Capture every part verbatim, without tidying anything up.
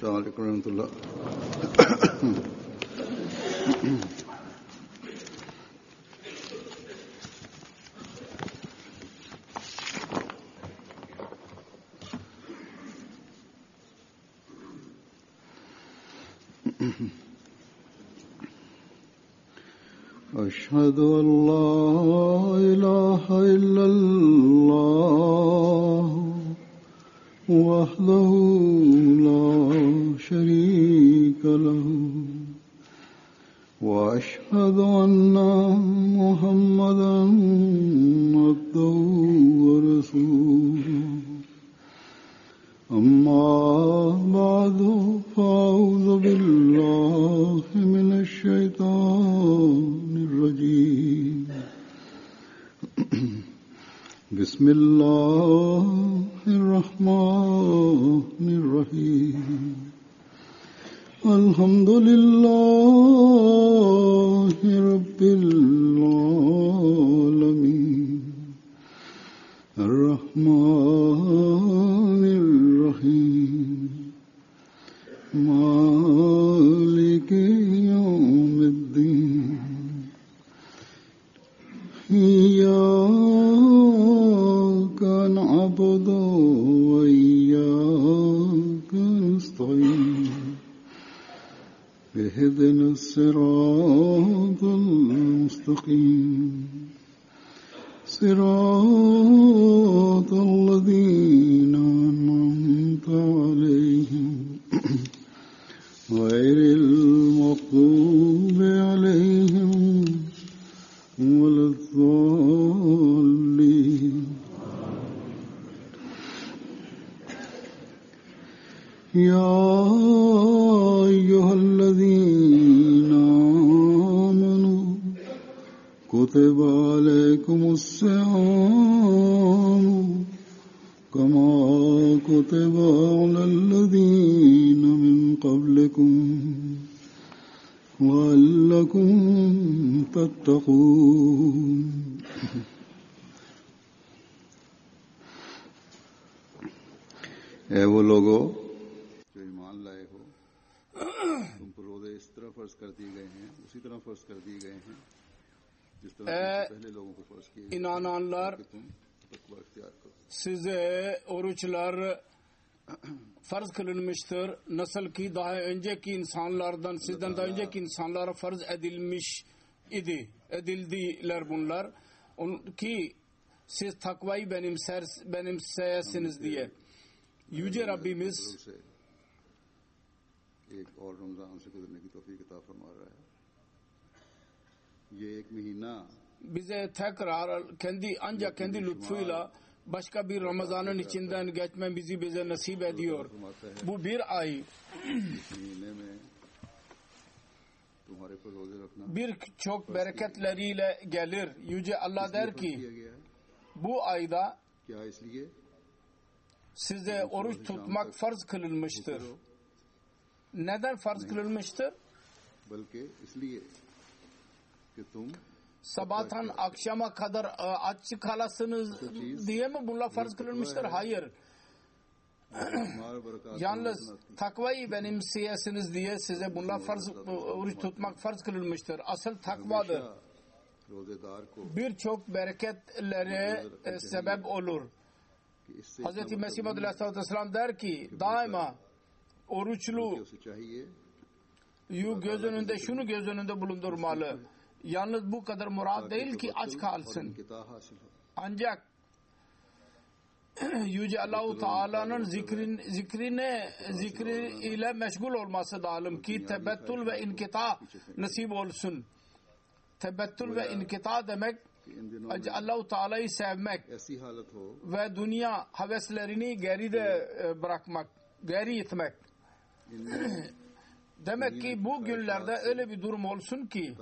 Selamun Aleyküm ve Rahmetullah. أشهد أن لا إله إلا الله وحده لا شريك له وأشهد أن محمدا عبده ورسوله أما بعد فأعوذ بالله من الشيطان الرجيم بسم الله الرحمن الرحيم الحمد لله رب العالمين الرحمن الرحيم مالك يوم الدين إياك نعبد وإياك نستعين اهدنا الصراط المستقيم صراط الذين أنعمت عليهم غير المغضوب عليهم ولا الضالين يا أيها الذين آمنوا كتب عليكم الصيام كما كتب على الذين من قبلكم لعلكم تتقون اے وہ لوگو جو ایمان لائے ہو تم پر روزے اس طرح فرض کر دیے گئے ہیں اسی طرح فرض کر دیے گئے ہیں jiz taraf pehle logon ko farz kiye inananlar size oruçlar farz kılınmıştır. Nasıl ki daha önceki insanlardan sizden daha önceki insanlara farz edilmiş idi. Edildiler bunlar. On, ki siz takvayı benimser, benimseyesiniz diye. Yüce Rabbimiz एक और रमजान से गुजरने की तौफीक अता फरमा रहा है. ये एक महीना bize tekrar kendi ancak kendi lütfuyla başka bir Ramazan'ın içinden geçme bizi bize nasip ediyor. Bu bir ay. Birçok bereketleriyle gelir. Yüce Allah der ki bu ayda size oruç tutmak farz kılınmıştır. Neden farz kılınmıştır? Sabahtan akşama kadar aç kalasınız diye mi bunlar farz kılınmıştır? Hayır. Yalnız takvayı benimseyesiniz diye size bunlar farz, oruç tutmak farz kılınmıştır. Asıl takvadır. Birçok bereketlere sebep olur. Hz. Mesih Aleyhisselatü Vesselam der ki daima oruçlu göz önünde şunu göz önünde bulundurmalı. Yalnız bu kadar murat değil ki aç kalsın. Ancak Yüce Allah-u Teala'nın zikrin, zikrine, zikri ile meşgul olması lazım ki tebettül ve inkita nasip olsun. Tebettül ve inkita demek Allah-u Teala'yı sevmek ve dünya heveslerini geride bırakmak, geri itmek. Demek ki bu günlerde öyle bir durum olsun ki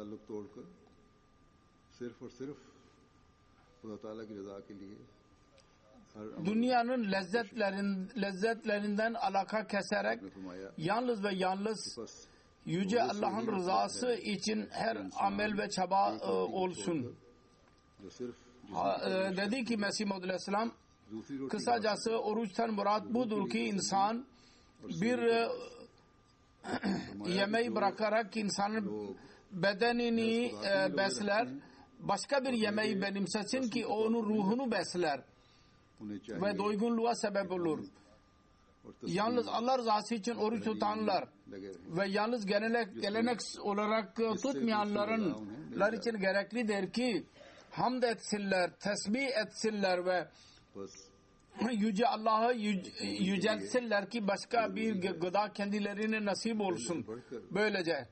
dünyanın lezzetlerin, lezzetlerinden alaka keserek yalnız ve yalnız Yüce Allah'ın rızası için her amel ve çaba e, olsun. Ha, e, dedi ki Mesih Maud Aleyhisselam kısacası oruçtan murat budur ki insan bir yemeği bırakarak insanın bedenini e, besler, başka bir yemeği benimsesin ki onun ruhunu besler ve doygunluğa sebep olur. Yalnız Allah rızası için oruç tutanlar ve yalnız gelenek, gelenek olarak tutmayanların için gereklidir ki hamd etsinler, tesbih etsinler ve Yüce Allah'ı yüceltsinler ki başka bir gıda kendilerine nasip olsun. Böylece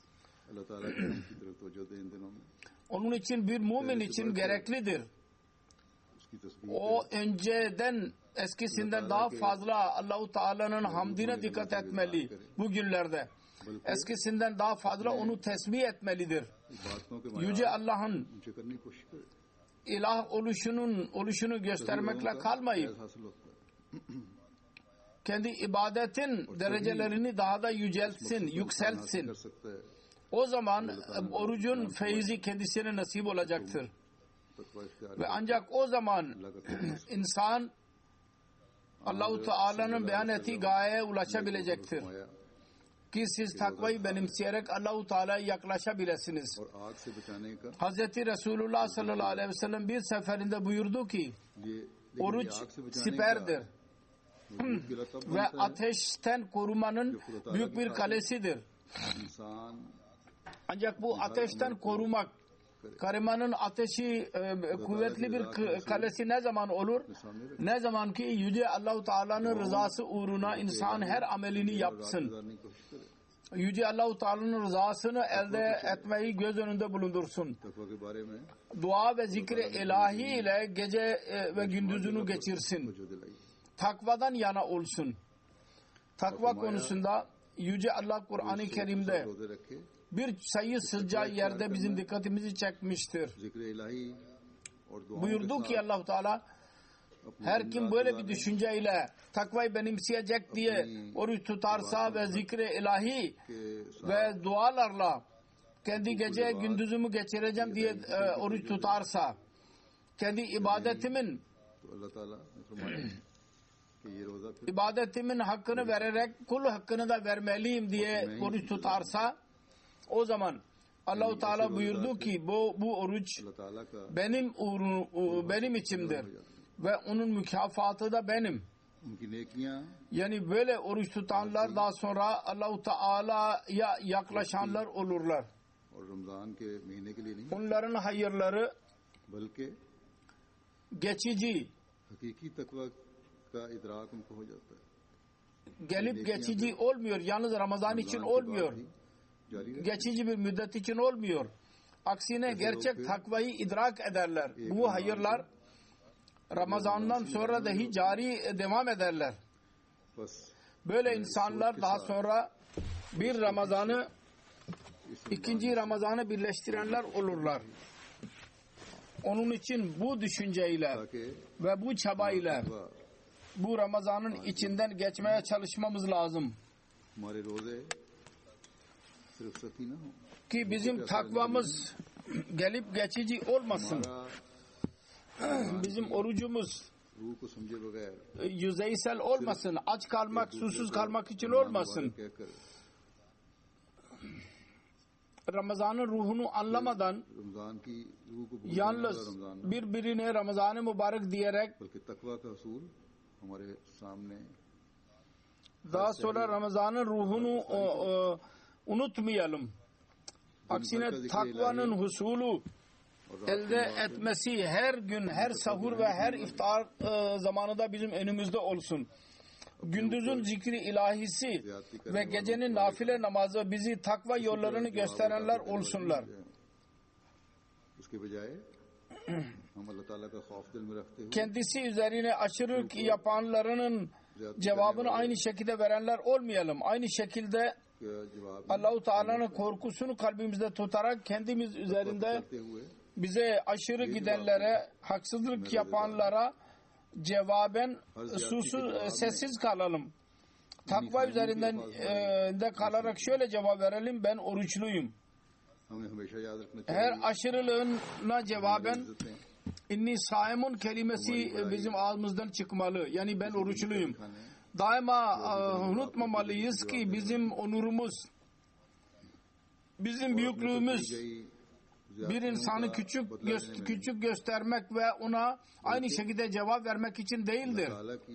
onun için bir mümin için gereklidir. O önceden eskisinden daha fazla Allah-u Teala'nın hamdine dikkat etmeli bu günlerde. Eskisinden daha fazla onu tesbih etmelidir. Yüce Allah'ın ilah oluşunun oluşunu göstermekle kalmayıp kendi ibadetin derecelerini daha da yüceltsin, yükseltsin. O zaman orucun feyzi kendisine nasip olacaktır. Ve ancak o zaman insan Allah-u Teala'nın beyan ettiği gayeye ulaşabilecektir. Ki siz takvayı benimseyerek Allah-u Teala'ya yaklaşabilirsiniz. Hazreti Resulullah sallallahu aleyhi ve sellem bir seferinde buyurdu ki oruç siperdir ve ateşten korumanın büyük bir kalesidir. Ancak bu ateşten korumak, karimanın ateşi e, kuvvetli bir kalesi ne zaman olur? Ne zaman ki Yüce Allah-u Teala'nın rızası uğruna insan her amelini yapsın. Yüce Allah-u Teala'nın rızasını elde etmeyi göz önünde bulundursun. Dua ve zikri ilahi ile gece ve gündüzünü geçirsin. Takvadan yana olsun. Takva konusunda Yüce Allah Kur'an-ı Kerim'de bir sayı sıcağı yerde bizim dikkatimizi çekmiştir. Buyurdu ki Allah-u Teala her kim böyle bir düşünceyle takvayı benimseyecek diye oruç tutarsa ve zikre ilahi ve dualarla kendi gece gündüzümü geçireceğim diye e, oruç tutarsa kendi ibadetimin ibadetimin hakkını vererek kul hakkını da vermeliyim diye oruç tutarsa o zaman Allah-u Teala buyurdu ki bu, bu oruç benim uğrun, benim içimdir ve onun mükafatı da benim. Yani böyle oruç tutanlar daha sonra Allah-u Teala'ya yaklaşanlar olurlar. Onların hayırları geçici, gelip geçici olmuyor. Yalnız Ramazan için olmuyor. Geçici bir müddet için olmuyor. Aksine gerçek takvayı idrak ederler. Bu hayırlar Ramazan'dan sonra dahi cari devam ederler. Böyle insanlar daha sonra bir Ramazan'ı ikinci Ramazan'ı birleştirenler olurlar. Onun için bu düşünceyle ve bu çabayla bu Ramazan'ın içinden geçmeye çalışmamız lazım. Ki bizim takvamız gelip geçici olmasın. Bizim orucumuz yüzeysel olmasın. Aç kalmak, susuz kalmak için olmasın. Ramazan'ın ruhunu anlamadan yalnız birbirine Ramazan-ı Mübarek diyerek daha sonra Ramazan'ın ruhunu o, o, unutmayalım. Aksine takvanın husulü elde etmesi her gün, her sahur ve her iftar e, zamanında bizim önümüzde olsun. Gündüzün zikri ilahisi ve gecenin nafile namazı bizi takva yollarını gösterenler olsunlar. Kendisi üzerine aşırılık yapanlarının cevabını aynı şekilde verenler olmayalım. Aynı şekilde Allah-u Teala'nın korkusunu kalbimizde tutarak kendimiz üzerinde bize aşırı gidenlere, haksızlık yapanlara cevaben susuz, sessiz kalalım. Takva üzerinden e, de kalarak şöyle cevap verelim: ben oruçluyum. Her aşırılığına cevaben inni saimun kelimesi bizim ağzımızdan çıkmalı. Yani ben oruçluyum. daima unutmamalıyız ki bizim onurumuz, bizim büyüklüğümüz bir insanı küçük gö- küçük göstermek ve ona aynı şekilde cevap vermek için değildir.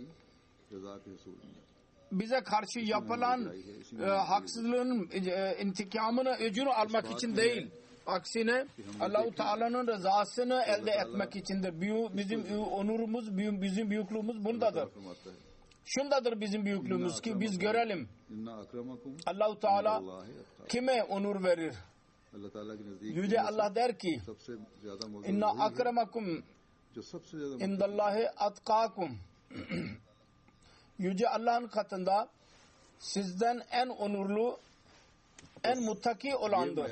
Bize karşı yapılan e, haksızlığın e, intikamını, öcünü almak için değil. Aksine Allah-u Teala'nın rızasını elde etmek içindir. Bizim onurumuz, bizim büyüklüğümüz bundadır. Şundadır bizim büyüklüğümüz ki biz görelim. Allah-u Teala kime onur verir? Yüce Allah der ki inna akramakum indallahi atkakum. Yüce Allah'ın katında sizden en onurlu, en muttaki olandır.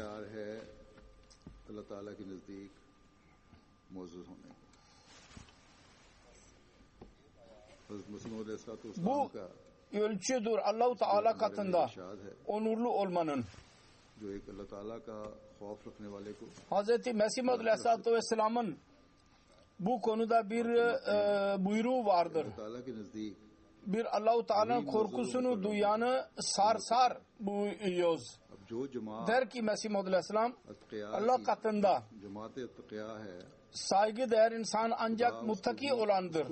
Bu ölçüdür Allah-u Teala katında onurlu olmanın. Hz. Mesih Maud Aleyhisselatü Vesselam'ın bu konuda bir e, buyruğu vardır. Bir Allah-u Teala'nın korkusunu duyanı sar sar buyuruyoruz. Der ki Mesih Maud Aleyhisselam, Allah katında saygıdeğer insan ancak muttaki olandır.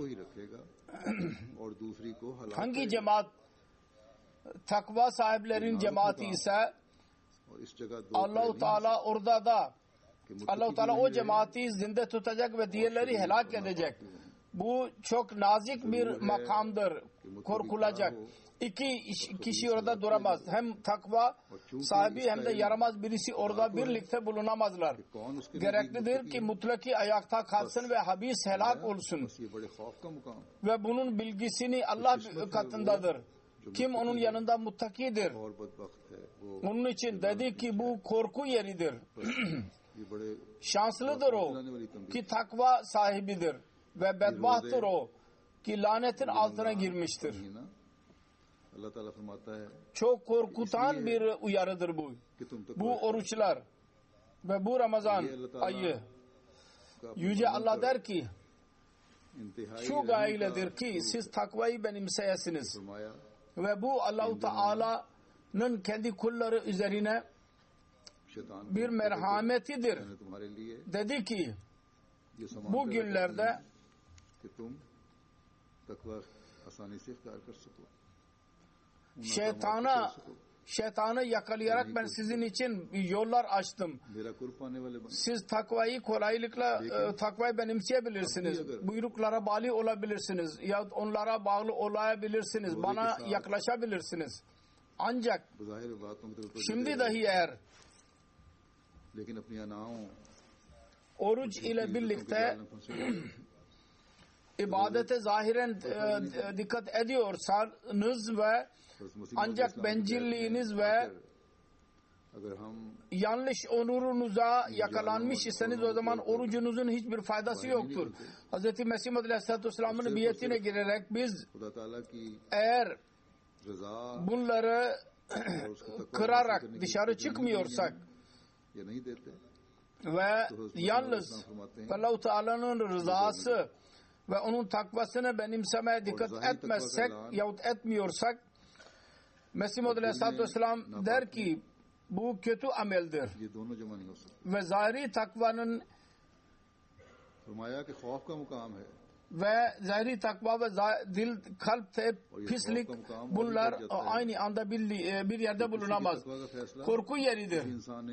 Hangi cemaat takva sahiplerin cemaati ise Allah-u Teala orada da Allah-u Teala o cemaati zinde tutacak ve diğerleri helak edecek. Bu çok nazik bir makamdır. Korkulacak. İki kişi orada duramaz. Hem takva sahibi hem de yaramaz birisi orada birlikte bulunamazlar. Gereklidir ki mutlaki ayakta kalsın ve habis helak olsun. Ve bunun bilgisini Allah katındadır. Kim onun yanında muttakidir. Onun için dedi ki bu korku yeridir. Şanslıdır o ki takva sahibidir. Ve bedbahttır o ki lanetin altına girmiştir. Çok korkutan bir uyarıdır bu. Bu oruçlar ve bu Ramazan ayı. Yüce Allah der ki şu gayeledir ki siz takvayı benimseyesiniz. Ve bu Allah-u Teala'nın kendi kulları üzerine bir merhametidir. Dedi ki bu günlerde şeytana şeytanı yakalayarak ben sizin için yollar açtım. Siz takvayı kolaylıkla e, takvayı benimseyebilirsiniz. Buyruklara bağlı olabilirsiniz. Ya onlara bağlı olabilirsiniz. Bana yaklaşabilirsiniz. Ancak şimdi dahi eğer oruç ile birlikte ibadete zahiren e, dikkat ediyorsanız ve ancak bencilliğiniz ve yanlış onurunuza yakalanmış iseniz o zaman orucunuzun hiçbir faydası yoktur. Hz. Mesih Maud Aleyhisselatü Vesselam'ın biyetine girerek biz eğer bunları kırarak dışarı çıkmıyorsak ve yalnız Allah-u Teala'nın rızası ve onun takvasını benimsemeye dikkat etmezsek yahut etmiyorsak Mesih Maud Aleyhisselatü Vesselam der ki bu kötü ameldir. Ve zahiri takvanın ve zahiri takva ve dil, kalp, pislik bunlar aynı anda bir, bir yerde bulunamaz. Korku yeridir.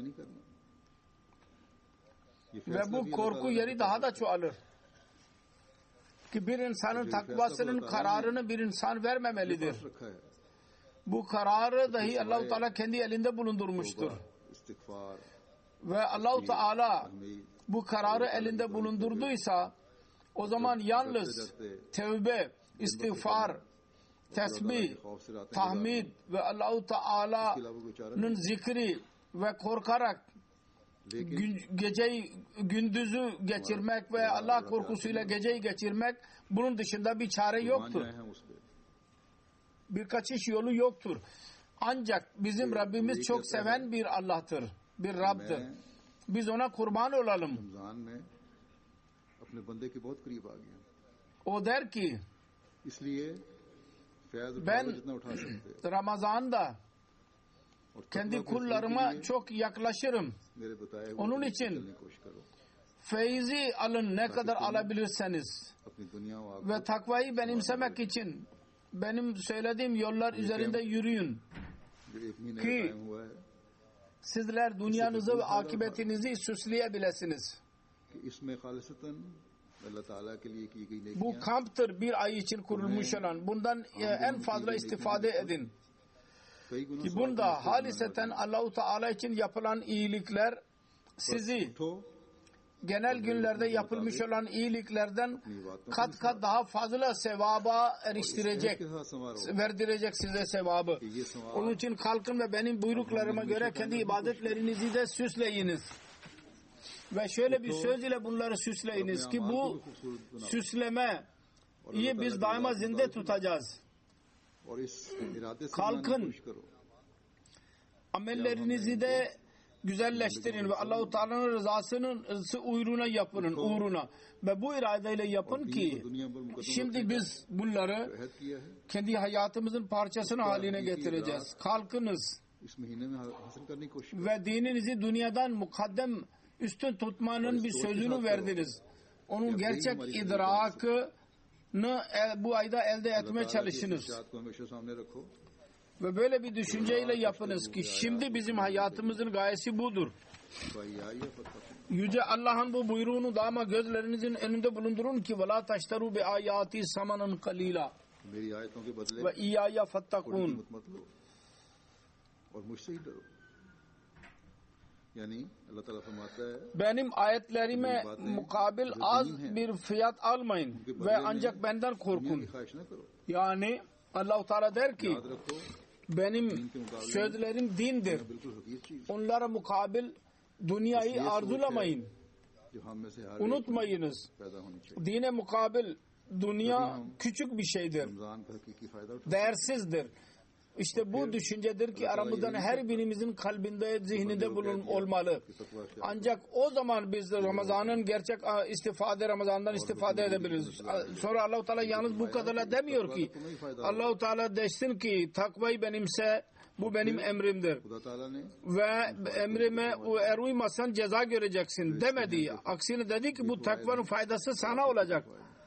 Ve bu korku yeri daha da çoğalır. Ki bir insanın takvasının kararını bir insan vermemelidir. Bu kararı dahi Allah-u Teala kendi elinde bulundurmuştur. Ve Allah-u Teala bu kararı elinde bulundurduysa o zaman yalnız tevbe, istiğfar, tesbih, tahmid ve Allah-u Teala'nın zikri ve korkarak geceyi gündüzü geçirmek ve Allah korkusuyla geceyi geçirmek bunun dışında bir çare yoktur. Bir kaçış yolu yoktur. Ancak bizim Rabbimiz çok seven bir Allah'tır. Bir Rab'dır. Biz ona kurban olalım. O der ki Faiz उठा Ben लो जितना उठा सकते हो Ramazan'da और kendi तकवा के kullarıma लिए çok yaklaşırım. मेरे बताए हुए Onun तरीके için से चलने की कोशिश करो feyzi alın ne kadar alabilirseniz अपनी दुनिया व ve आखिरत takvayı benimsemek için benim söylediğim yollar üzerinde yürüyün जो एक महीने कि का टाइम हुआ है sizler dünyanızı ve akıbetinizi süsleyebilirsiniz. कि इसमें खालिसतन अल्लाह ताला के लिए की गई Bu नेकियां kamptır bir ay için kurulmuş olan. Bundan e, en fazla istifade edin. कई गुना Ki bunda haliseten Allah-u Teala için yapılan iyilikler sizi उठो genel günlerde yapılmış olan iyiliklerden kat kat daha fazla sevaba eriştirecek, के साथ संवारो verdirecek size sevabı. कि ये संवार Onun için kalkın ve benim buyruklarıma göre kendi ibadetlerinizi de süsleyiniz. Ve şöyle bir söz ile bunları süsleyiniz ki bu süsleme iyi biz daima zinde tutacağız. और इस इरादे से Kalkın. बनाने की कोशिश करो Amellerinizi de güzelleştirin ve Allahu Teala'nın rızasının uğruna yapın, uğruna. Ve bu iradeyle yapın ki şimdi biz bunları अहद किया है kendi hayatımızın parçasını haline getireceğiz. Kalkınız इस महीने में हासिल करने की कोशिश करो ve dininizi dünyadan mukaddem üstün tutmanın bir sözünü verdiniz. Onun gerçek idrakını e, bu ayda elde etmeye çalışınız. इरशाद को हमेशा सामने रखो Ve böyle bir düşünceyle yapınız ki şimdi bizim hayatımızın gayesi budur. फैयाई फतह Yüce Allah'ın bu buyruğunu daima gözlerinizin önünde bulundurun ki وَلَا تَشْتَرُوا بِآيَاتِ سَمَنًا قَلِيلًا मेरी आयतों के बदले ve İyyâye थोड़ी فَاتَّقُونَ. कीमत मत लो और मुझसे ही डरो यानी अल्लाह ताला फरमाता है Benim ayetlerime mukabil az bir fiyat almayın ve ancak benden दुनिया korkun. की ख्वाहिश न करो Yani Allah-u Teala der ki याद रखो benim sözlerim dindir. बिल्कुल हकीर चीज Onlara mukabil dünyayı arzulamayın. जो हम में से हर एक Unutmayınız. पैदा होनी चाहिए Dine mukabil dünya küçük bir şeydir. Ramzan का हकीकी फायदा उठा Değersizdir. İşte bu düşüncedir ki aramızdan her birimizin kalbinde, zihninde bulun olmalı. Ancak o zaman biz de Ramazan'ın gerçek istifade, Ramazan'dan istifade edebiliriz. Sonra Allah-u Teala yalnız bu kadarla demiyor ki Allah-u Teala desin ki takvayı benimse bu benim emrimdir. खुदा ताला ने Ve emrime eğer uymazsan ceza göreceksin demedi. Aksine dedi ki bu takvanın faydası sana olacak.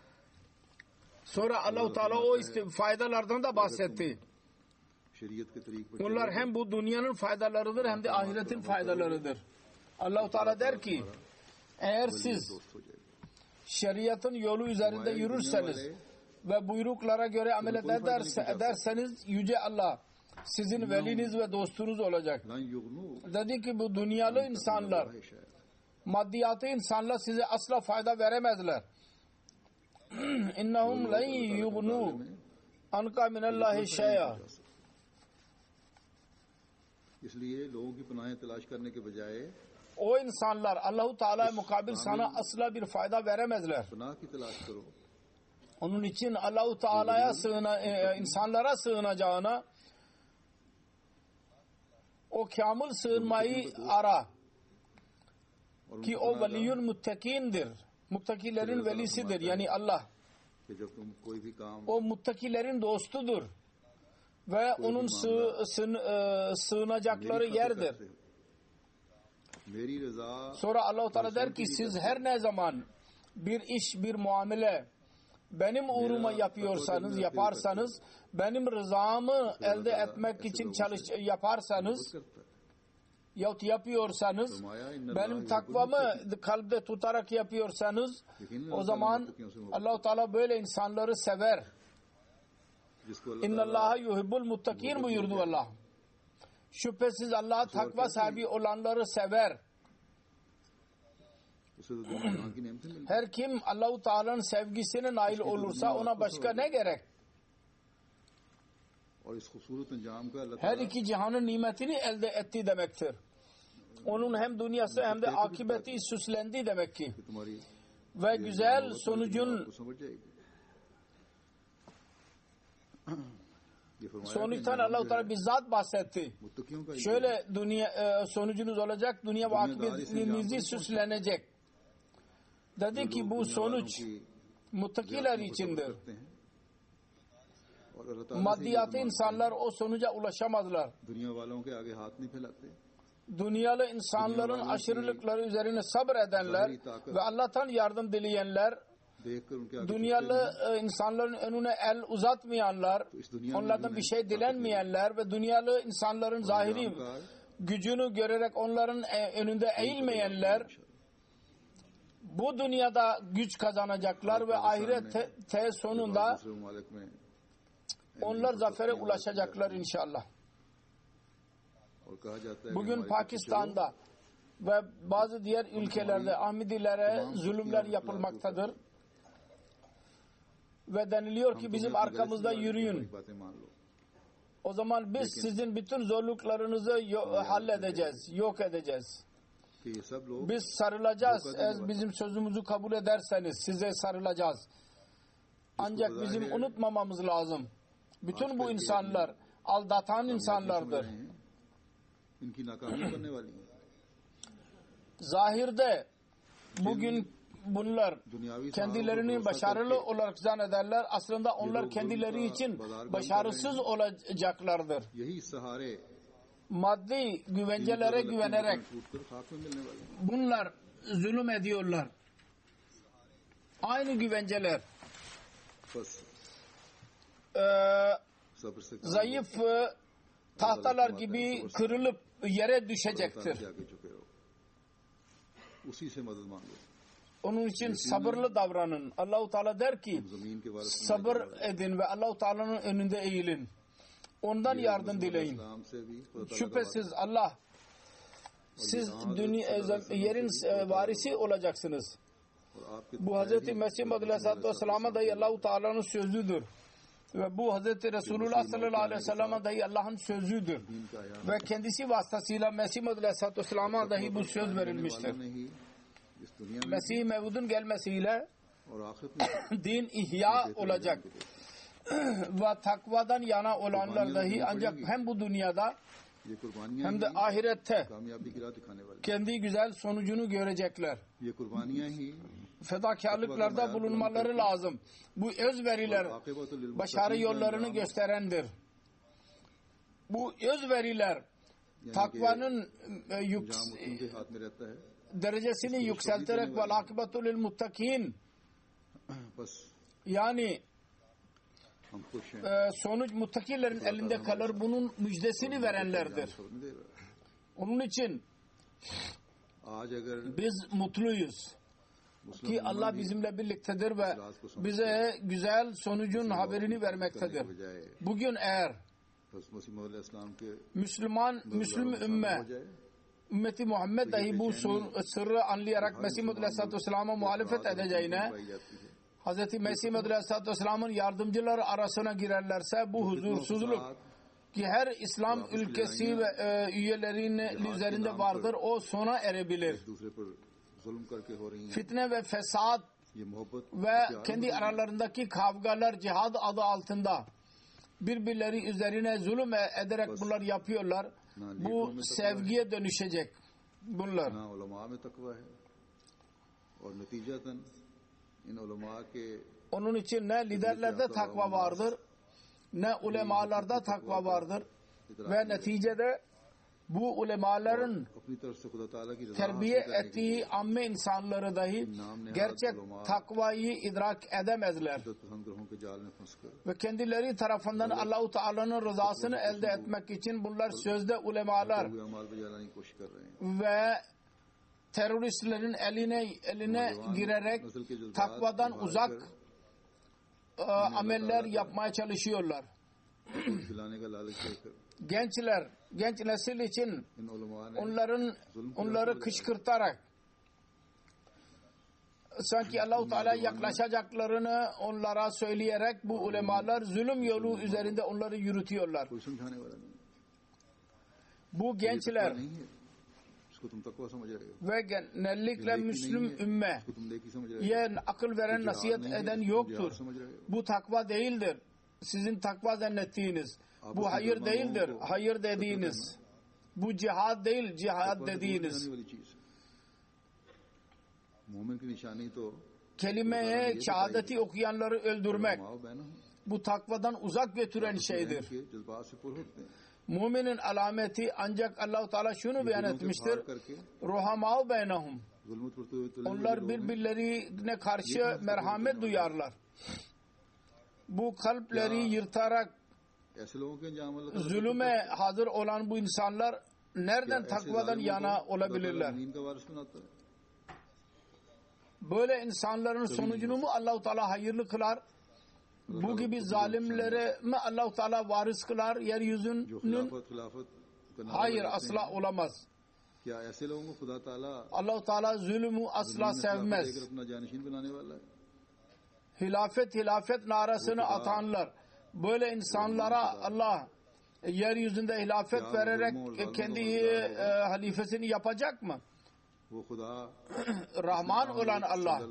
Sonra Allah-u Teala o faydalardan da bahsetti. शरीयत के तरीक पर Bunlar hem bu dünyanın faydalarıdır hem de ahiretin faydalarıdır. Allah-u Teala der ki eğer siz दोस्त हो जाएगा şeriatın yolu üzerinde yürürseniz ve buyruklara göre amel ederse, ederseniz Yüce Allah sizin veliniz ve dostunuz olacak. lan युगनू Dedi ki bu dünyalı insanlar, maddiyatı insanlar size asla fayda veremezler. İnnehum len yugnû anka minallahi şey'a. इसलिए लोगों की पनाहें तलाश करने के बजाय O insanlar Allahu Teala'ya mukabil sana asla bir fayda veremezler. पनाह की तलाश करो Onun için Allahu Teala'ya sığına, e, insanlara sığınacağına o kamil sığınmayı ara और ki उनको o पनाह veliyün muttakindir. Muttakilerin velisidir yani Allah. कि जब तुम कोई भी काम O muttakilerin dostudur ve onun sığ, sığ, e, sığınacakları मेरी खातिर yerdir. करते हो मेरी रजा Sonra Allah-u Teala der ki siz her ne zaman bir iş, bir muamele benim uğruma yapıyorsanız, yaparsanız, benim rızamı elde etmek için çalış yaparsanız, करता है yahut yapıyorsanız, benim takvamı kalpte tutarak yapıyorsanız, o zaman Allah-u Teala böyle insanları sever. जिसको अल्लाह İnna Allaha yuhibbul muttakin buyurdu Allah. Şüphesiz Allah takva sahibi olanları sever. उसे तो दुनिया की नेमतें मिलती Her kim Allah-u Teala'nın sevgisine nail olursa ona başka ne gerek? और इस खूबसूरत अंजाम का अल्लाह Her ताला iki cihanın nimetini elde etti demektir. Onun hem dünyası hem de akıbeti süslendi demek ki. कि तुम्हारी Ve güzel sonucun को समझ जाएगी ये फरमाया कि sonuçtan Allah-u Teala bizzat bahsetti. मुत्तकियों का Şöyle dünya e, sonucunuz olacak, dünya ve akıbetinizi süslenecek. Dedi ki bu sonuç muttakiler içindir. करते हैं और अल्लाह ताला से maddiyatı ये insanlar o sonuca ulaşamadılar. दुनिया वालों के आगे हाथ नहीं फैलाते. Dünyalı insanların aşırılıkları üzerine sabredenler ve Allah'tan yardım dileyenler, देखकर उनके आगे dünyalı e, insanların önüne el uzatmayanlar, onlardan bir şey dilenmeyenler ve dünyalı insanların zahiri gücünü görerek onların e, önünde eğilmeyenler bu dünyada güç kazanacaklar ve ahirette sonunda onlar zafere ulaşacaklar inşallah. Bugün Pakistan'da ve bazı diğer ülkelerde Ahmedilere zulümler yapılmaktadır. Ve deniliyor ki bizim arkamızda yürüyün. O zaman biz sizin bütün zorluklarınızı halledeceğiz, yok edeceğiz. Biz sarılacağız. Eğer bizim sözümüzü kabul ederseniz size sarılacağız. Ancak bizim unutmamamız lazım. Bütün bu insanlar aldatan insanlardır. Zahirde bugün bunlar kendilerini başarılı olarak zannederler. Aslında onlar kendileri için başarısız olacaklardır. Maddi güvencelere güvenerek bunlar zulüm ediyorlar. Aynı güvenceler e, zayıf tahtalar gibi kırılıp yere düşecektir. Onun için sabırlı davranın. Allah-u Teala der ki sabır edin ve Allah-u Teala'nın önünde eğilin. Ondan yardım dileyin. Şüphesiz Allah siz dünya, yerin varisi olacaksınız. Bu Hz. Mesih Aleyhisselatü Vesselam'a dahi Allah-u Teala'nın sözüdür. Ve bu Hz. Resulullah sallallahu aleyhi ve sellem'e dahi Allah'ın sözüdür. Ve kendisi vasıtasıyla Mesih Aleyhisselatü Vesselam'a dahi bu söz verilmiştir. Mesih Mevud'un gelmesiyle din ihya olacak. Ve takvadan yana olanlar dahi ancak hem bu dünyada hem de ahirette kendi güzel sonucunu görecekler. Fedakarlıklarda bulunmaları lazım. Bu özveriler başarı yollarını gösterendir. Bu özveriler takvanın yük derecesini yükselterek vel akibetu lil muttakin yani e, sonuç muttakilerin elinde kalır. Bunun müjdesini verenlerdir. Onun için biz mutluyuz ki Allah bizimle birliktedir ve bize güzel sonucun haberini vermektedir. Bugün eğer Müslüman, Müslüm ümme ümmeti Muhammed dahi bu sırrı anlayarak Mesih Aleyhisselatü Vesselam'a muhalefet edeceğine Hz. Mesih Aleyhisselatü Vesselam'ın yardımcıları arasına girerlerse bu huzursuzluk ki her İslam ülkesi ve e, üyelerinin üzerinde vardır o sona erebilir. Fitne ve fesat ve kendi aralarındaki kavgalar cihad adı altında birbirleri üzerine zulüm ederek bunlar yapıyorlar. Bu sevgiye dönüşecek bunlar. Onun için ne liderlerde takva vardır, ne ulemalarda takva vardır ve neticede bu ulemaların terbiye ettiği amme insanları dahi gerçek takvayı idrak edemezler. Ve kendileri tarafından Allah-u Teala'nın rızasını elde etmek için bunlar sözde ulemalar ve teröristlerin eline eline girerek takvadan uzak e, ameller yapmaya çalışıyorlar. Gençler, genç nesil için onların onları kışkırtarak sanki Allah-u Teala yaklaşacaklarını onlara söyleyerek bu ulemalar zulüm yolu üzerinde onları yürütüyorlar. Bu gençler ve genellikle Müslüm ümme akıl veren, nasihat eden yoktur. Bu takva değildir. Sizin takva zannettiğiniz. Bu hayır değildir. Hayır dediğiniz. Bu cihad değil, cihad dediğiniz. Kelime-i şehadeti okuyanları öldürmek bu takvadan uzak götüren şeydir. Müminin alameti ancak Allah-u Teala şunu beyan etmiştir. Ruhamâ beynehum. Onlar birbirlerine karşı merhamet duyarlar. Bu kalpleri yırtarak zulüme hazır olan bu insanlar nereden takvadan yana olabilirler? Böyle insanların sonucunu mu Allah-u Teala hayırlı kılar? Bu gibi zalimlere mi Allah-u Teala varis kılar yeryüzünün? Hayır, asla olamaz. Allah-u Teala zulmü asla sevmez. Hilafet hilafet narasını atanlar. Böyle insanlara Allah yeryüzünde hilafet vererek kendi e, halifesini yapacak mı? Rahman olan Allah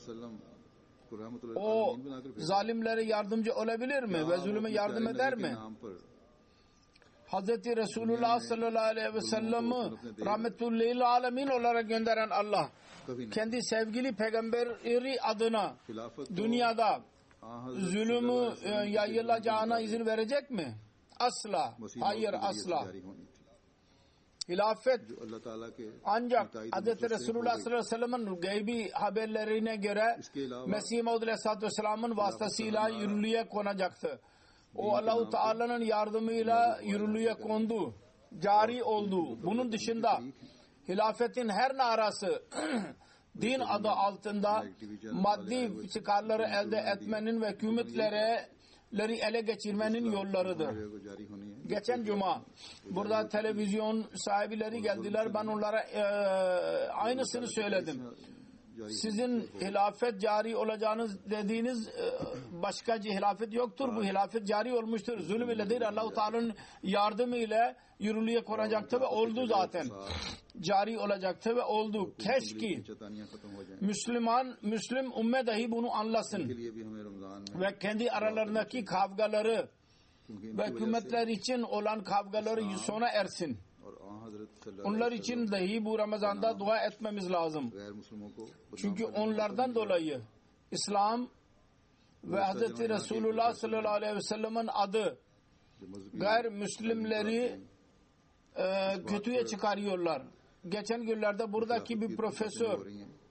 o zalimlere yardımcı olabilir mi ve zulüme yardım eder mi? Hazreti Resulullah sallallahu aleyhi ve sellem'i rahmetullahil alemin olarak gönderen Allah kendi sevgili peygamberi adına dünyada zulümü yayılacağına izin verecek mi? Asla. Hayır, asla. Hilafet ancak Hz. Resulullah sallallahu aleyhi ve sellem'in gaybi haberlerine göre Mesih Maud aleyhissalatü vesselam'ın vasıtasıyla yürürlüğe konacaktı. O Allah-u Teala'nın yardımıyla yürürlüğe kondu, cari oldu. Bunun dışında hilafetin her narası din adı altında maddi çıkarları elde etmenin ve hükümetleri ele geçirmenin yollarıdır. Geçen cuma burada televizyon sahibileri geldiler. Ben onlara e, aynısını söyledim. Sizin hilafet cari olacağınız dediğiniz e, başka hilafet yoktur. Bu hilafet cari olmuştur. Zulüm ile değil, Allah-u Teala'nın yardımı ile yürürlüğe konacaktı ve oldu zaten. Cari olacaktı ve oldu. Keşke Müslüman, Müslüm ümme dahi bunu anlasın ve kendi aralarındaki kavgaları ve hükümetler için olan kavgaları sona ersin. Onlar için dahi bu Ramazan'da dua etmemiz lazım. Çünkü onlardan dolayı İslam ve Hz. Resulullah sallallahu aleyhi ve sellem'in adı gayrimüslimleri e, kötüye çıkarıyorlar. Geçen günlerde buradaki bir profesör,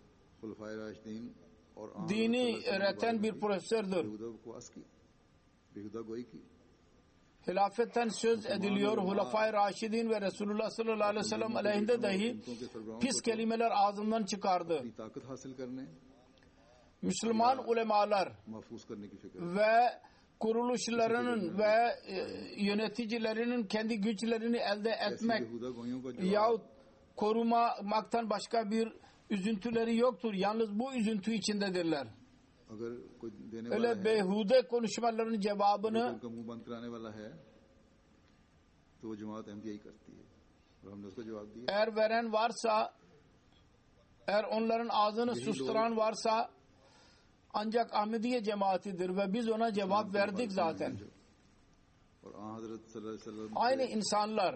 dini öğreten bir profesördür. Hilafetten söz ediliyor. Hulafai Raşidin ve Resulullah sallallahu aleyhi ve sellem aleyhinde dahi pis kelimeler ağzından çıkardı. Müslüman ulemalar ve kuruluşlarının ve yöneticilerinin kendi güçlerini elde etmek yahut korumaktan başka bir üzüntüleri yoktur. Yalnız bu üzüntü içindedirler. Öyle beyhude konuşmaların cevabını eğer veren varsa, eğer onların ağzını susturan varsa ancak Ahmediye cemaatidir ve biz ona cevap verdik zaten. Aynı insanlar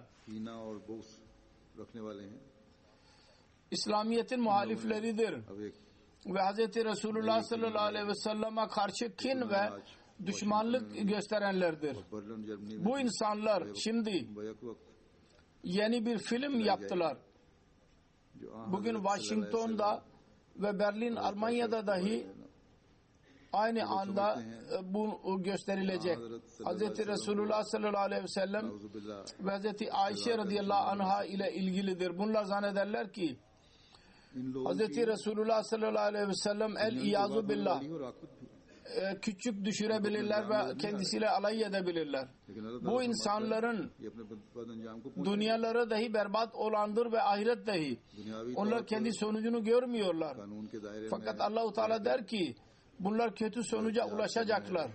İslamiyet'in muhalifleridir ve Hz. Resulullah sallallahu aleyhi ve sellem'e karşı kin ve düşmanlık gösterenlerdir. Bu insanlar şimdi yeni bir film yaptılar. Bugün Washington'da ve Berlin, Almanya'da dahi aynı anda bu gösterilecek. Hz. Resulullah sallallahu aleyhi ve sellem ve Hz. Ayşe radıyallahu anha ile ilgilidir. Bunlar zannederler ki Hz. Resulullah sallallahu aleyhi ve sellem el-İyazu billah küçük düşürebilirler ve kendisiyle alay edebilirler. Bu insanların dünyaları dahi berbat olandır ve ahiret dahi. Onlar kendi sonucunu görmüyorlar. Fakat Allah-u Teala der ki bunlar kötü sonuca ulaşacaklar.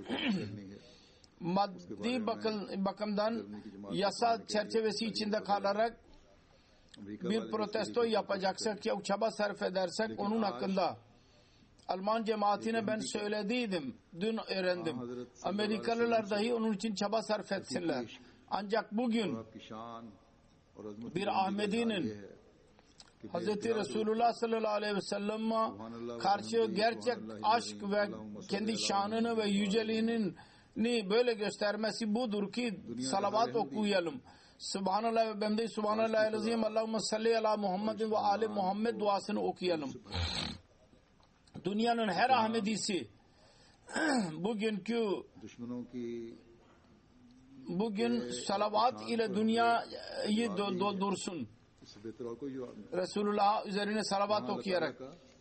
Maddi bakım, bakımdan yasa çerçevesi içinde kalarak bir protesto yapacaksak ya çaba sarf edersek onun hakkında Alman cemaatine ben söylediydim. Dün öğrendim. Amerikalılar dahi onun için çaba sarf etsinler. Ancak bugün bir Ahmedi'nin Hz. Resulullah sallallahu aleyhi ve sellem'e karşı gerçek aşk ve kendi şanını ve yüceliğini böyle göstermesi budur ki salavat okuyalım. Subhanallah ve bemde Subhanallah azim Allahümme salli ala Muhammedin ve ali Muhammed duasını okuyalım. Dünyanın her Ahmedisi bugünkü bugün salavat ile dünyayı doldursun. Resulullah üzerine salavat okuyarak.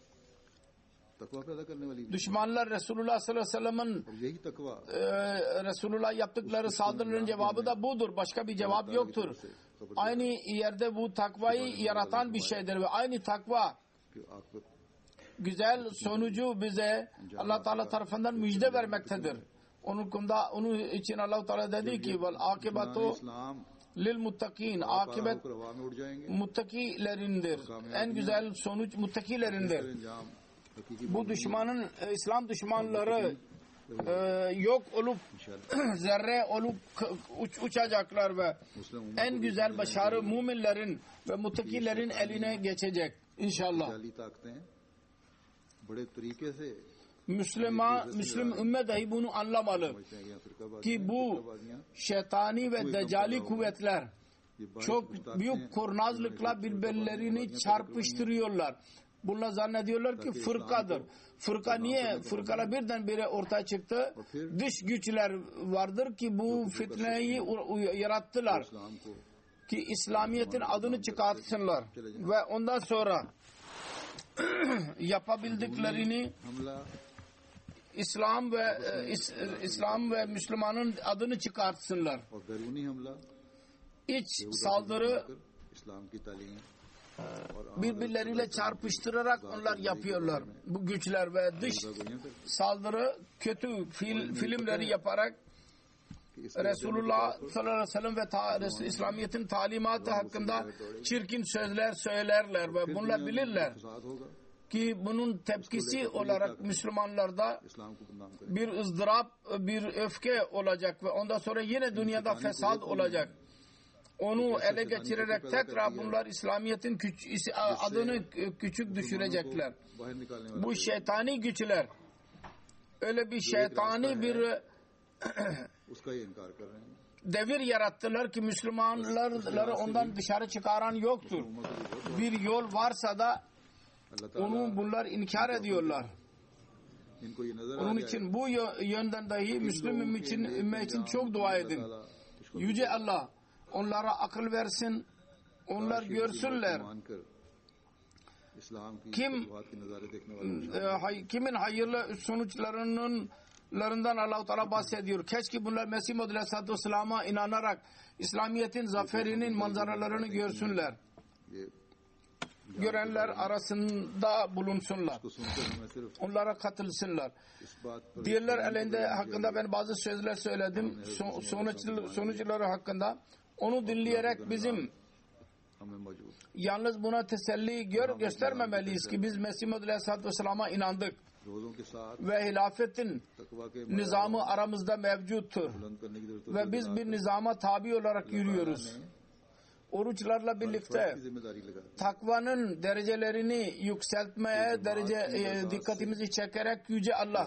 Düşmanlar Resulullah sallallahu aleyhi ve sellem'in e, Resulullah yaptıkları saldırıların cevabı da budur. Başka bir cevap yoktur. Aynı yerde bu takvayı yaratan bir şeydir ve aynı takva güzel sonucu bize Allah Teala tarafından müjde vermektedir. Onun konuda onun için Allah Teala dedi ki vel akibatu lil muttakin, akibet muttakilerindir. En güzel sonuç muttakilerindir. Bu düşmanın, İslam düşmanları e, yok olup zerre olup uç, uçacaklar ve en güzel başarı müminlerin ve muttakilerin eline geçecek inşallah. Müslüman, Müslüm ümmet dahi bunu anlamalı ki bu şeytani ve deccali kuvvetler çok büyük kurnazlıkla birbirlerini çarpıştırıyorlar. Bunlar zannediyorlar ki fırkadır. Fırka niye? Fırkala birdenbire ortaya çıktı. Dış güçler vardır ki bu fitneyi yarattılar. Ki İslamiyet'in adını çıkartsınlar. Ve ondan sonra yapabildiklerini İslam ve İs, İslam ve Müslümanın adını çıkartsınlar. İç saldırı birbirleriyle çarpıştırarak onlar yapıyorlar. Bu güçler ve dış saldırı kötü fil, filmleri yaparak Resulullah sallallahu aleyhi ve sellem ve ta, İslamiyet'in talimatı hakkında çirkin sözler söylerler ve bunlar bilirler ki bunun tepkisi olarak Müslümanlarda bir ızdırap, bir öfke olacak ve ondan sonra yine dünyada fesat olacak. Onu ele geçirerek tekrar bunlar İslamiyet'in küç, adını küçük düşürecekler. Bu şeytani güçler öyle bir şeytani bir devir yarattılar ki Müslümanları ondan dışarı çıkaran yoktur. Bir yol varsa da onu bunlar inkar ediyorlar. Onun için bu yönden dahi Müslüman için, ümmet için çok dua edin. Yüce Allah onlara akıl versin, onlar görsünler. Kim e, kimin hayırlı sonuçlarının larından Allah-u Teala bahsediyor. Keşke bunlar Mesih Muhammed Aleyhisselatü Vesselam'a inanarak İslamiyet'in zaferinin manzaralarını görsünler. Görenler arasında bulunsunlar. Onlara katılsınlar. Diğerler elinde hakkında ben bazı sözler söyledim. Sonuç, sonuçları hakkında. Onu dinleyerek bizim yalnız buna teselli gör, göstermemeliyiz ki biz Mesih Muhammed Aleyhisselatü Vesselam'a inandık. Ve hilafetin nizamı aramızda mevcuttur. Ve biz bir nizama tabi olarak yürüyoruz. Oruçlarla birlikte takvanın derecelerini yükseltmeye derece e, dikkatimizi çekerek Yüce Allah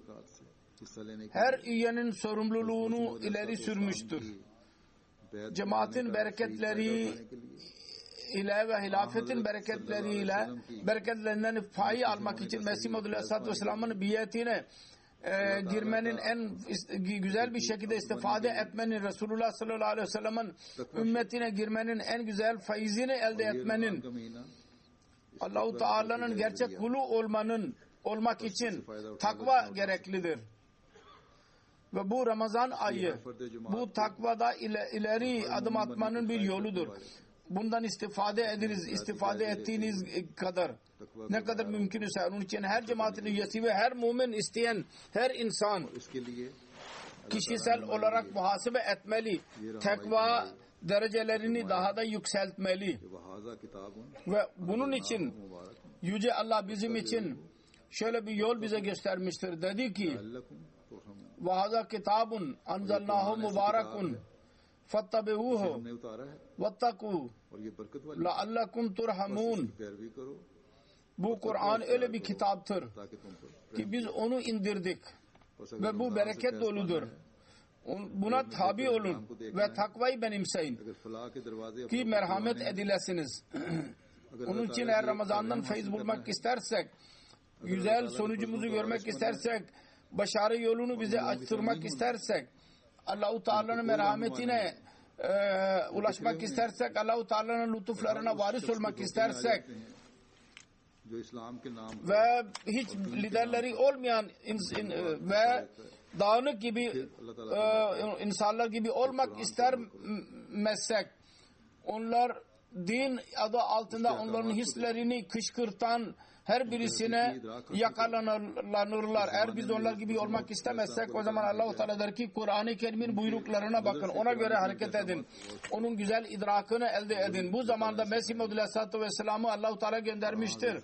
her üyenin sorumluluğunu ileri sürmüştür. Cemaatin bereketleri ile ve hilafetin bereketleriyle bereketlerinden payı almak için Mesih Muhammed Aleyhisselatü Vesselam'ın biyetine e, girmenin en güzel bir şekilde istifade etmenin, Resulullah sallallahu aleyhi ve sellem'in ümmetine girmenin en güzel faizini elde etmenin, Allah-u Teala'nın gerçek kulu olmanın olmak için takva gereklidir. Ve bu Ramazan ayı bu takvada ileri adım atmanın bir yoludur. Bundan istifade ediniz, istifade ettiğiniz kadar ne kadar mümkünse. Onun için her cemaatin üyesi ve her mümin isteyen her insan kişisel olarak muhasebe etmeli. Takva derecelerini daha da yükseltmeli. Ve bunun için Yüce Allah bizim için şöyle bir yol bize göstermiştir. Dedi ki وَهَذَا كِتَابٌ أَنْزَلْنَاهُ مُبَارَكٌ fattabi'uhu हमने उतारा है wattaqu और ये बरकत वाली la'allakum turhamun. पैरवी करो Bu Kur'an öyle bir kitaptır ताकि तुम पर ki biz onu indirdik और ve bu bereket doludur. Buna tabi olun ve takvayı benimseyin अगर फलाह के दरवाजे ki merhamet edilesiniz. Onun için eğer Ramazan'dan feyiz bulmak istersek, güzel sonucumuzu görmek istersek, başarı yolunu bize açtırmak istersek, Allah-u Teala'nın merhametine e, ulaşmak istersek, Allah-u Teala'nın lütuflarına varis olmak istersek ve hiç liderleri olmayan ins- in, ve dağınık gibi e, insanlar gibi olmak istermezsek, onlar din adı altında onların hislerini kışkırtan her birisine yakalanırlar. Eğer biz onlar gibi olmak istemezsek o zaman Allah-u Teala der ki Kur'an-ı Kerim'in buyruklarına bakın. Ona göre hareket edin. Onun güzel idrakını elde edin. Bu zamanda Mesih Maud Aleyhisselatü Vesselam'ı Allah-u Teala göndermiştir.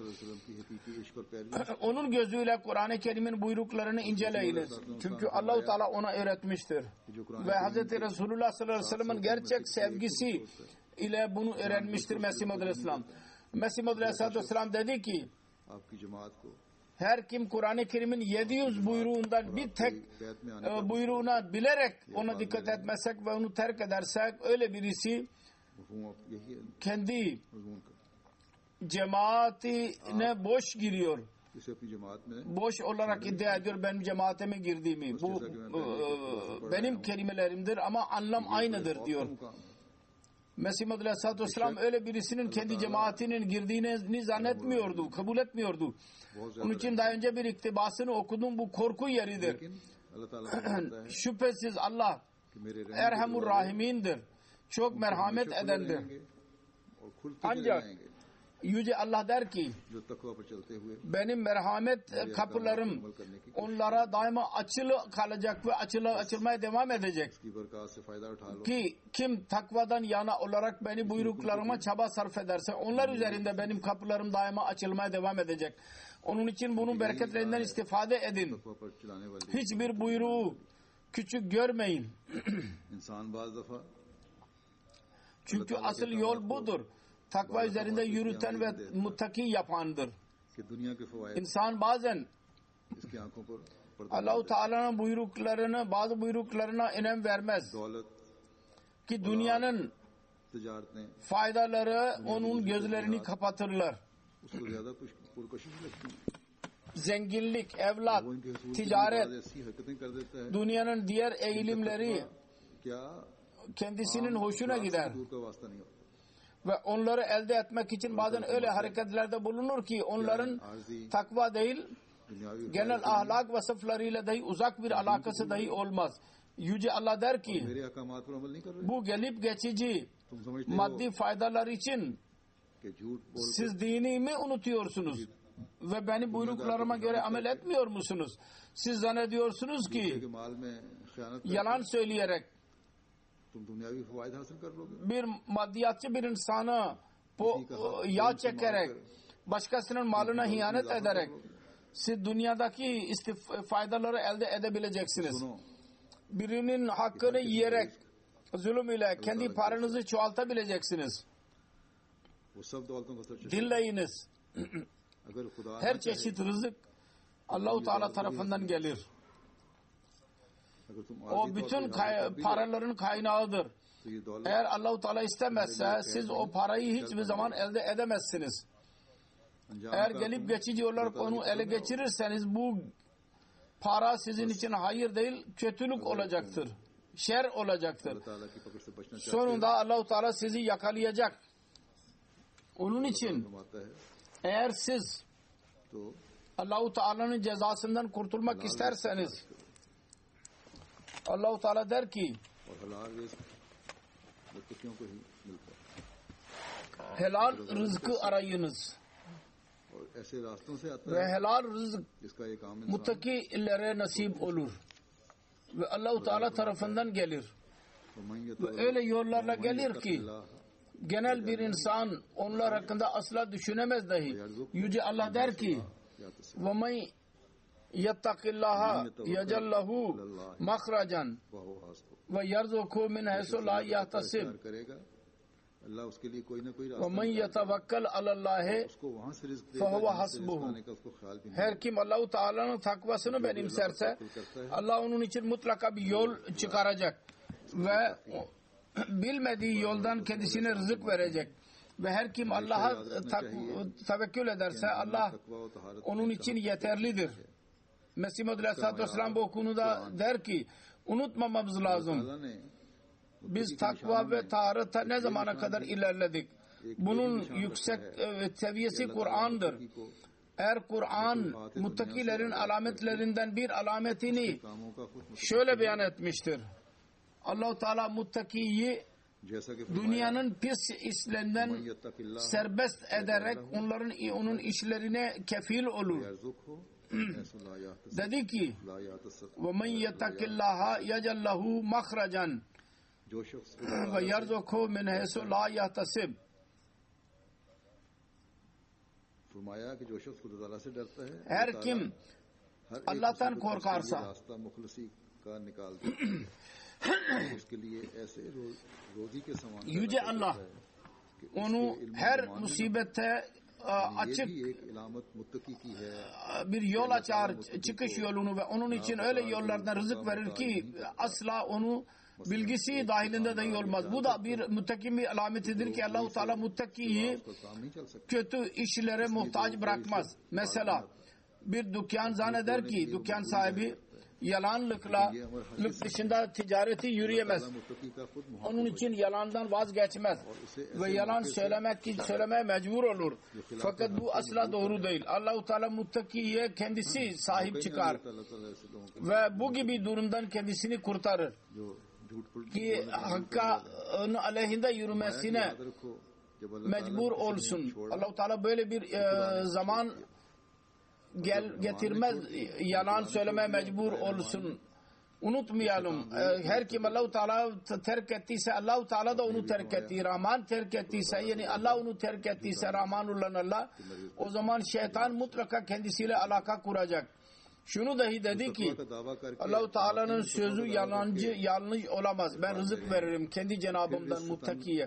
Onun gözüyle Kur'an-ı Kerim'in buyruklarını inceleyiniz. Çünkü Allah-u Teala ona öğretmiştir. Ve Hz. Resulullah sallallahu aleyhi ve sellem'in gerçek sevgisi ile bunu öğrenmiştir Mesih Maud Aleyhisselam. Mesih Maud Aleyhisselatü Vesselam dedi ki her kim Kur'an-ı Kerim'in yedi yüz buyruğundan bir tek e, buyruğuna bilerek ona dikkat etmezsek ve onu terk edersek öyle birisi kendi cemaatine boş giriyor. Boş olarak iddia ediyor benim cemaatime girdiğimi. Bu e, benim kelimelerimdir ama anlam aynıdır diyor. Mesih Maud Aleyhisselatü Vesselam öyle birisinin kendi cemaatinin girdiğini zannetmiyordu, kabul etmiyordu. Onun için daha önce bir iktibasını okudum, bu korku yeridir. Şüphesiz Allah Erhamur Rahimindir. Çok merhamet edendir. Ancak Yüce Allah der ki benim merhamet kapılarım onlara daima açılı kalacak ve açılı, açılmaya devam edecek. Ki kim takvadan yana olarak beni buyruklarıma çaba sarf ederse onlar üzerinde benim kapılarım daima açılmaya devam edecek. Onun için bunun bereketlerinden istifade edin. Hiçbir buyruğu küçük görmeyin. Çünkü asıl yol budur. Takva üzerinde yürüten ve muttaki yapandır. İnsan bazen Allah-u Teala'nın buyruklarını, bazı buyruklarına önem vermez. Ki dünyanın faydaları onun gözlerini kapatırlar. Zenginlik, evlat, ticaret, dünyanın diğer eğilimleri kendisinin hoşuna gider. Ve onları elde etmek için bazen öyle hareketlerde bulunur ki onların takva değil, genel ahlak vasıflarıyla dahi uzak bir alakası dahi olmaz. Yüce Allah der ki bu gelip geçici maddi faydalar için siz dinimi unutuyorsunuz ve beni buyruklarıma göre amel etmiyor musunuz? Siz zannediyorsunuz ki yalan söyleyerek bir maddiyatçı bir insanı yağ çekerek başkasının malına hıyanet ederek siz dünyadaki faydaları elde edebileceksiniz. Birinin hakkını yiyerek zulüm ile kendi paranızı çoğaltabileceksiniz. Dinleyiniz. Her çeşit rızık Allah-u Teala tarafından gelir. O bütün kay- paraların kaynağıdır. Eğer Allah-u Teala istemezse siz o parayı hiçbir zaman elde edemezsiniz. Eğer gelip geçici olarak onu ele geçirirseniz bu para sizin için hayır değil, kötülük olacaktır. Şer olacaktır. Sonunda Allah-u Teala sizi yakalayacak. Onun için eğer siz Allah-u Teala'nın cezasından kurtulmak isterseniz Allah-u Teala der ki helal rızkı arayınız ve helal rızık muttakilere nasip olur ve Allah-u Teala tarafından gelir ve öyle yollarla gelir ki genel bir insan onlar hakkında asla düşünemez dahi. Yüce Allah der ki وَمَنْ Yattakillaha yecallahu mahracan ve yarzuku min haysu la yahtasib अल्लाह उसके लिए कोई ना कोई ve रास्ता men yetavakkal alallahi उसको वहां से रिस्क देगा fehuve जहां से रिस्क hasbuhu. आने का उसको ख्याल भी नहीं Her kim Allah-u Teala'nın takvasını benimserse Allah onun için mutlaka bir yol çıkaracak ve bilmediği yoldan kendisine rızık verecek. Ve her kim Allah'a tevekkül ederse Allah onun için yeterlidir. Mesih Muhammed Aleyhisselatü Vesselam bu konuda der ki unutmamamız lazım. Biz takva ve taharata ne zamana kadar ilerledik? Bunun yüksek seviyesi Kur'an'dır. Eğer Kur'an muttakilerin alametlerinden bir alametini şöyle beyan etmiştir. Allah-u Teala muttakiyi dünyanın pis işlerinden serbest ederek onların onun işlerine kefil olur. Dedi ki وَمَنْ يَتَّقِ اللّٰهَ يَجَلْ لَهُ مَخْرَجًا وَيَرْزُقْهُ مِنْ حَيْثُ لَا يَحْتَسِبْ. Her kim Allah'tan korkarsa Yüce Allah onu her musibette açık bir yol açar, çıkış yolunu ve onun için öyle yollardan rızık verir ki asla onu bilgisi dahilinde dahi olmaz. Bu da bir muttaki bir alametidir ki Allah-u Teala muttakiyi kötü işlere muhtaç bırakmaz. Mesela bir dükkan zanneder ki dükkan sahibi yalanlıkla lık dışında ticareti yürüyemez. Onun için yalandan vazgeçmez ve yalan söylemek ki söylemeye mecbur olur. Fakat bu asla doğru değil. Allah-u Teala muttakiye kendisi sahip çıkar ve bu gibi durumdan kendisini kurtarır ki hakkın aleyhinde yürümesine mecbur olsun. Allah-u Teala böyle bir e, zaman gel getirmez, yalan söylemeye mecbur olsun. Unutmayalım. Her kim Allah-u Teala terk ettiyse Allah-u Teala da onu terk etti. Rahman terk ettiyse yani Allah onu terk ettiyse Rahman olan Allah o zaman şeytan mutlaka kendisiyle alaka kuracak. Şunu dahi dedi ki Allah-u Teala'nın sözü yalancı yanlış olamaz. Ben rızık veririm kendi Cenabımdan muttakiye.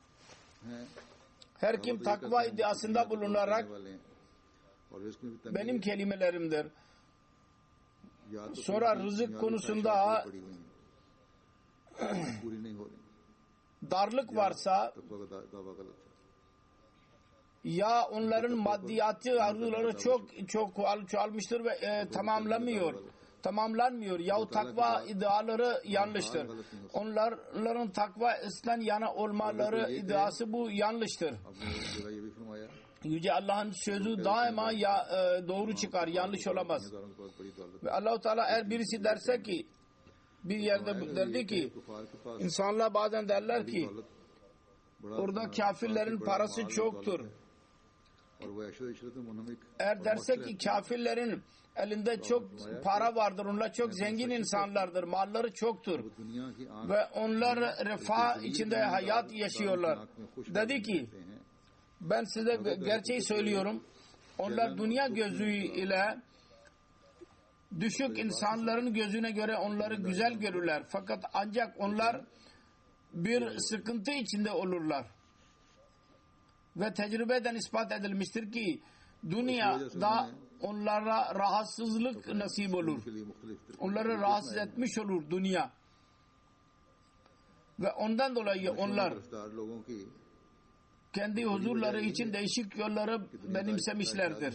Her kim takva iddiasında bulunarak benim kelimelerimdir. Sonra rızık konusunda darlık varsa ya onların maddiyatı arzuları çok çok çoğalmıştır ve e, tamamlamıyor. Tamamlanmıyor. Ya takva iddiaları yanlıştır. Onların takva isten yana olmaları iddiası bu yanlıştır. Yüce Allah'ın sözü daima ya, e, doğru çıkar, yanlış olamaz. Ve Allah-u Teala eğer birisi derse ki bir yerde derdi ki insanlar bazen derler ki orada kafirlerin parası çoktur. Eğer derse ki kafirlerin elinde çok para vardır, onlar çok zengin insanlardır, malları çoktur ve onlar refah içinde hayat yaşıyorlar. Dedi ki ben size gerçeği söylüyorum. Onlar dünya gözüyle düşük insanların gözüne göre onları güzel görürler. Fakat ancak onlar bir sıkıntı içinde olurlar. Ve tecrübeden ispat edilmiştir ki dünyada onlara rahatsızlık nasip olur. Onları rahatsız etmiş olur dünya. Ve ondan dolayı onlar kendi huzurları için değişik yolları benimsemişlerdir.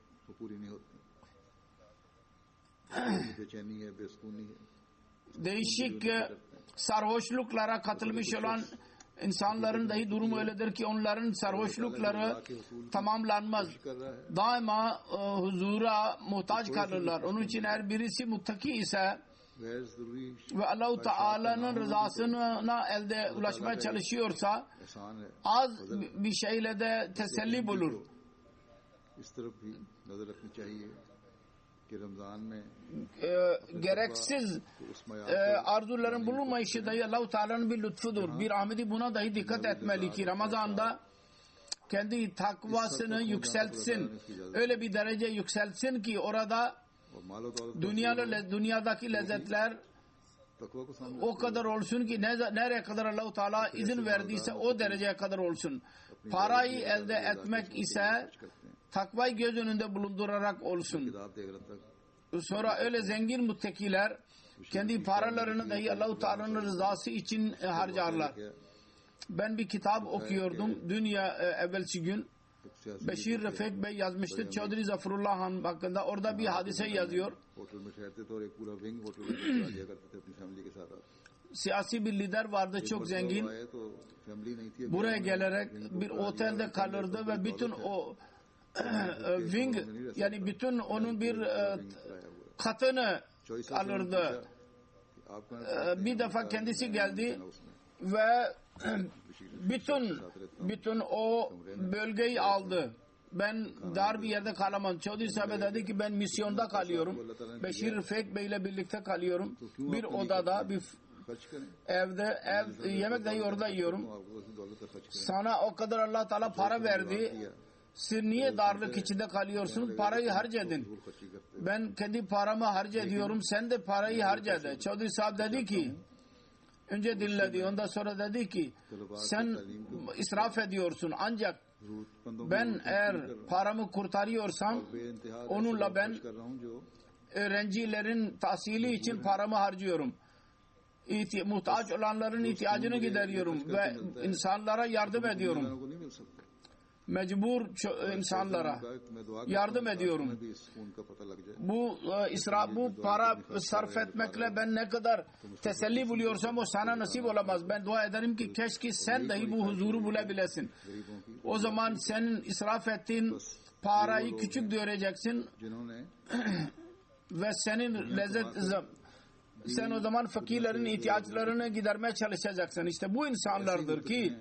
Değişik sarhoşluklara katılmış olan insanların dahi durumu öyledir ki onların sarhoşlukları tamamlanmaz. Daima e, huzura muhtaç kalırlar. Onun için eğer birisi muttaki ise ve Allah-u Teala'nın rızasına elde ulaşmaya çalışıyorsa az bir şeyle de teselli bulur. E, gereksiz e, arzuların bulunmayışı dahi Allah-u Teala'nın bir lütfudur. Bir Ahmedi buna dahi dikkat etmeli ki Ramazan'da kendi takvasını yükseltsin. Öyle bir derece yükseltsin ki orada और माल और दौलत Dünyada, dünyadaki lezzetler तकवा को सामने o kadar olsun ki ne, nereye kadar Allah-u Teala izin verdiyse o dereceye kadar olsun. Parayı elde etmek ise takvayı göz önünde bulundurarak olsun. किताब देख रहा था Sonra öyle zengin müttakiler kendi paralarını dahi Allah-u Teala'nın rızası için harcarlar. Ben bir kitap okuyordum dünya evvelsi gün. Beşir Refik Bey yazmıştır. Çaudhry Zafarullah Han hakkında. Orada bir hadise yazıyor. Siyasi bir lider vardı, çok zengin. Buraya gelerek bir otelde kalırdı ve bütün o wing, yani bütün onun bir katını alırdı. Bir defa kendisi geldi ve bütün bütün o bölgeyi aldı. Ben dar bir yerde kalamam. Çaudhry Sahibe dedi ki ben misyonda kalıyorum. Beşir Refik Bey ile birlikte kalıyorum. Bir odada, bir evde, ev yemek dahi orada yiyorum. Sana o kadar Allah Teala para verdi. Siz niye darlık içinde kalıyorsunuz? Parayı harcadın. Ben kendi paramı harca ediyorum. Sen de parayı harca de. Çaudhry Sahib dedi ki, önce dinledi. Ondan sonra dedi ki sen israf ediyorsun. Ancak ben eğer paramı kurtarıyorsam onunla ben öğrencilerin tahsili için paramı harcıyorum. İhti- muhtaç olanların ihtiyacını gideriyorum ve insanlara yardım ediyorum. Mecbur insanlara yardım ediyorum. Bu e, israf, bu para sarf etmekle ben ne kadar teselli buluyorsam o sana nasip olamaz. Ben dua ederim ki keşke sen dahi bu huzuru bulabilesin. O zaman senin israf ettiğin parayı küçük göreceksin ve senin lezzet sen o zaman fakirlerin ihtiyaçlarını gidermeye çalışacaksın. İşte bu insanlardır ki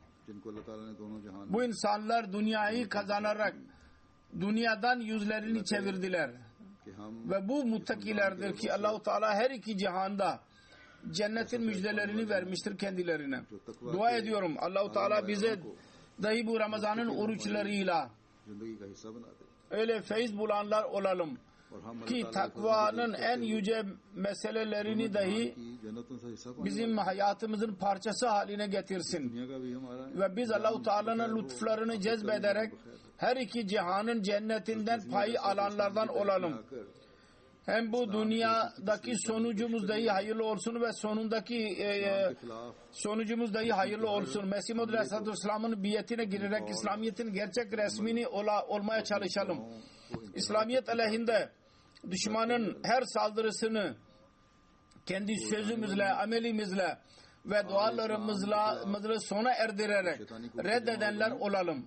bu insanlar dünyayı kazanarak dünyadan yüzlerini çevirdiler. Ve bu muttakilerdir ki Allah-u Teala her iki cihanda cennetin müjdelerini vermiştir kendilerine. Dua ediyorum Allah-u Teala bize dahi bu Ramazan'ın oruçlarıyla öyle feyiz bulanlar olalım ki takvanın en yüce meselelerini dahi bizim hayatımızın parçası haline getirsin. Ve biz Allah-u Teala'nın lütuflarını cezbederek her iki cihanın cennetinden payı alanlardan olalım. Hem bu dünyadaki sonucumuz dahi hayırlı olsun ve sonundaki e, sonucumuz dahi hayırlı olsun. Mesih Muhammed Aleyhisselatü Vesselam'ın biyetine girerek İslamiyet'in gerçek resmini ola, olmaya çalışalım. İslamiyet aleyhinde düşmanın her saldırısını kendi sözümüzle, amelimizle ve dualarımızla sona erdirerek reddedenler olalım.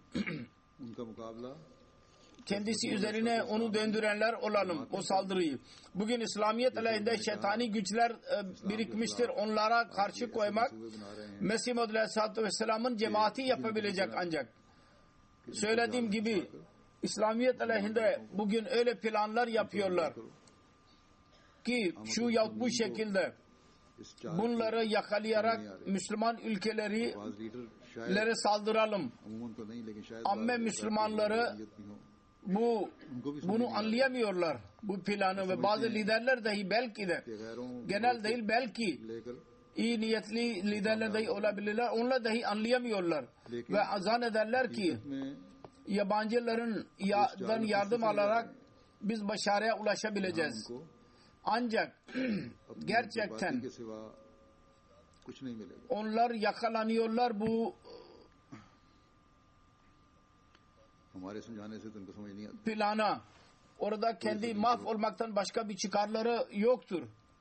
Kendisi üzerine onu döndürenler olalım, o saldırıyı. Bugün İslamiyet aleyhinde şeytani güçler birikmiştir. Onlara karşı koymak Mesih Muhammed Aleyhisselatü Vesselam'ın cemaati yapabilecek ancak. Söylediğim gibi İslamiyet aleyhinde bugün öyle planlar yapıyorlar ki şu yahut bu şekilde bunları yakalayarak Müslüman ülkeleri lere saldıralım. Amme Müslümanları bu bunu anlayamıyorlar, bu planı, ve bazı liderler dahi belki de genel değil belki iyi niyetli liderler dahi olabilirler. Onlar dahi anlayamıyorlar ve zannederler ki yabancıların yardım alarak biz başarıya ulaşabileceğiz. Ancak gerçekten onlar yakalanıyorlar bu plana. Orada kendi mahvolmaktan başka bir çıkarları yoktur.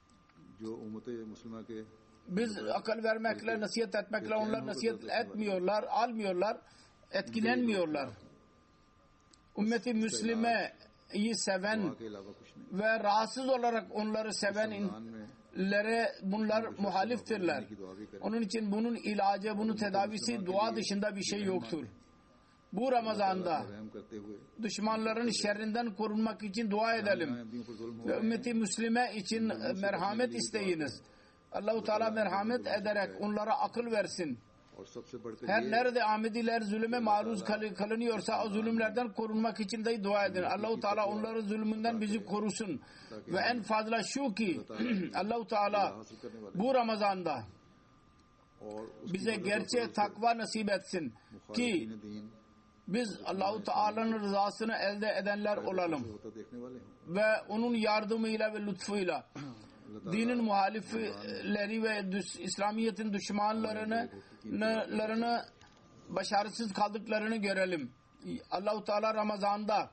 Biz akıl vermekle, nasihat etmekle onlar nasihat etmiyorlar, almıyorlar, etkilenmiyorlar. Ümmeti Müslüme'yi seven ve rahatsız olarak onları sevenlere bunlar muhaliftirler. Onun için bunun ilacı, bunun tedavisi dua dışında bir şey yoktur. Bu Ramazan'da düşmanların şerrinden korunmak için dua edelim. Ve ümmeti Müslüme için merhamet isteyiniz. Allah-u Teala merhamet ederek onlara akıl versin. और सबसे बढ़कर Her ये nerede amediler zulüme maruz kal- kalınıyorsa o zulümlerden korunmak için de dua edin. Allah-u Teala onların zulmünden bizi korusun. Ve en fazla şu ki Allah-u Teala हासिल करने वाले bu Ramazan'da और उसकी bize मदद और gerçek फजल से takva nasip etsin ki मुखालिफीन दीन biz Allah-u Teala'nın rızasını elde edenler से olalım होता देखने वाले हों। ve onun yardımıyla ve lütfuyla dinin muhalifleri ve düş, İslamiyet'in düşmanlarını larını başarısız kaldıklarını görelim. Allah-u Teala Ramazan'da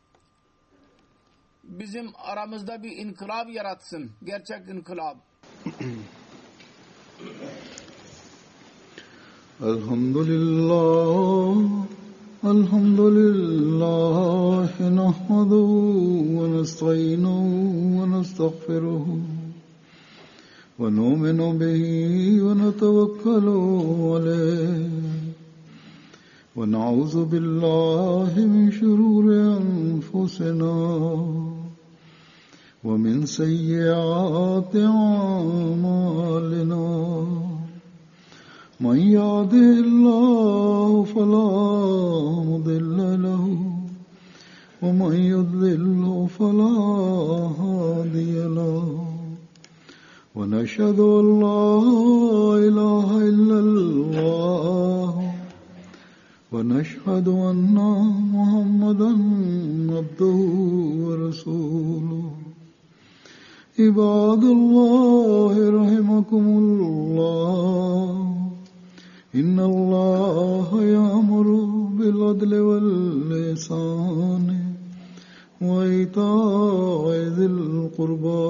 bizim aramızda bir inkılap yaratsın. Gerçek inkılap. Elhamdülillah Elhamdülillah nahmaduhu ve nestainuhu ve nestağfiruhu ve nu'minu bihi ve netevekkalu aleyh ve na'udzu billahi min şururi enfusina ve min seyyiati a'malina. من يهده الله فلا مضل له ومن يضلل فلا هادي له ونشهد أن لا إله إلا الله ونشهد أن محمدا عبده ورسوله. عباد الله رحمكم الله إن الله يأمر بالعدل والإحسان وإيتاء ذي القربى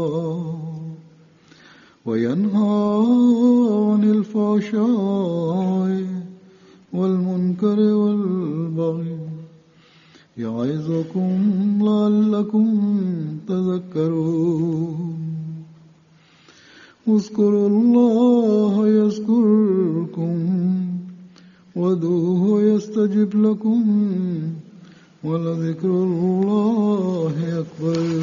وينهى عن الفحشاء والمنكر والبغي يعظكم لعلكم تذكرون. اذكروا الله يذكركم وادعوه يستجب لكم ولذكر الله أكبر.